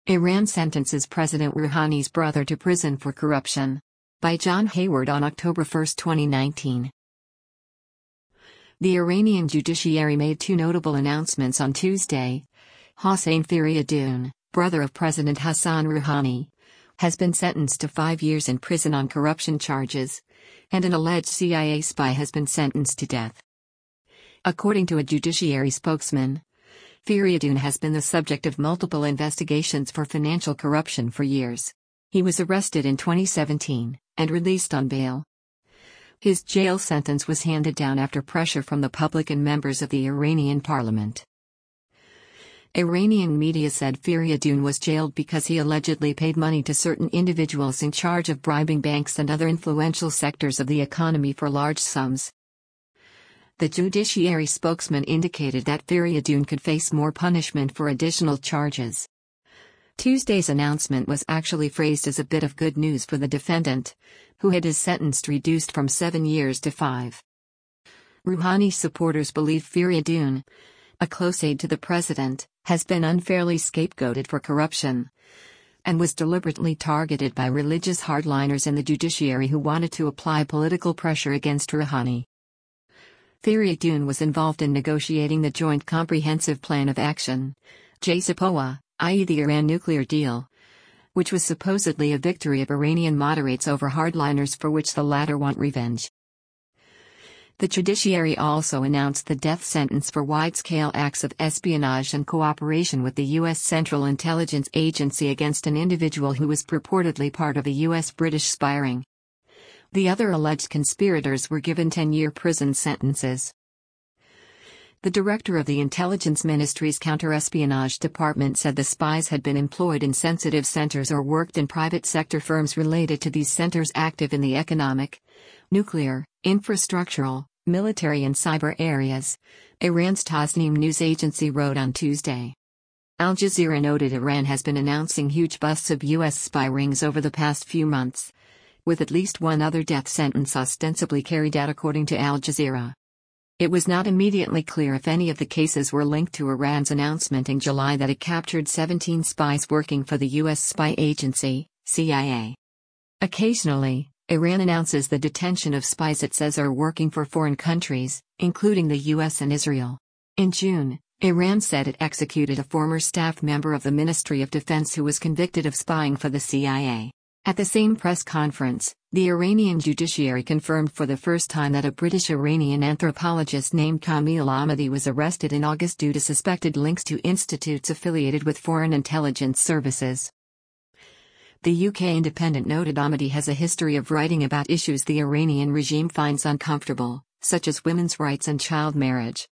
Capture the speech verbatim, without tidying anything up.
Iran sentences President Rouhani's brother to prison for corruption. By John Hayward on October first, twenty nineteen. The Iranian judiciary made two notable announcements on Tuesday. Hossein Fariadoon, brother of President Hassan Rouhani, has been sentenced to five years in prison on corruption charges, and an alleged C I A spy has been sentenced to death. According to a judiciary spokesman, Fariadoon has been the subject of multiple investigations for financial corruption for years. He was arrested in twenty seventeen and released on bail. His jail sentence was handed down after pressure from the public and members of the Iranian parliament. Iranian media said Fariadoon was jailed because he allegedly paid money to certain individuals in charge of bribing banks and other influential sectors of the economy for large sums. The judiciary spokesman indicated that Fariadoon could face more punishment for additional charges. Tuesday's announcement was actually phrased as a bit of good news for the defendant, who had his sentence reduced from seven years to five. Rouhani supporters believe Fariadoon, a close aide to the president, has been unfairly scapegoated for corruption, and was deliberately targeted by religious hardliners in the judiciary who wanted to apply political pressure against Rouhani. Fariadoon was involved in negotiating the Joint Comprehensive Plan of Action, J C P O A, that is the Iran nuclear deal, which was supposedly a victory of Iranian moderates over hardliners for which the latter want revenge. The judiciary also announced the death sentence for wide-scale acts of espionage and cooperation with the U S Central Intelligence Agency against an individual who was purportedly part of a U S-British spy ring. The other alleged conspirators were given ten-year prison sentences. The director of the Intelligence Ministry's Counter-Espionage Department said the spies had been employed in sensitive centers or worked in private sector firms related to these centers active in the economic, nuclear, infrastructural, military and cyber areas, Iran's Tasnim news agency wrote on Tuesday. Al Jazeera noted Iran has been announcing huge busts of U S spy rings over the past few months, with at least one other death sentence ostensibly carried out according to Al Jazeera. It was not immediately clear if any of the cases were linked to Iran's announcement in July that it captured seventeen spies working for the U S spy agency, C I A. Occasionally, Iran announces the detention of spies it says are working for foreign countries, including the U S and Israel. In June, Iran said it executed a former staff member of the Ministry of Defense who was convicted of spying for the C I A. At the same press conference, the Iranian judiciary confirmed for the first time that a British-Iranian anthropologist named Kamil Ahmadi was arrested in August due to suspected links to institutes affiliated with foreign intelligence services. The U K Independent noted Ahmadi has a history of writing about issues the Iranian regime finds uncomfortable, such as women's rights and child marriage.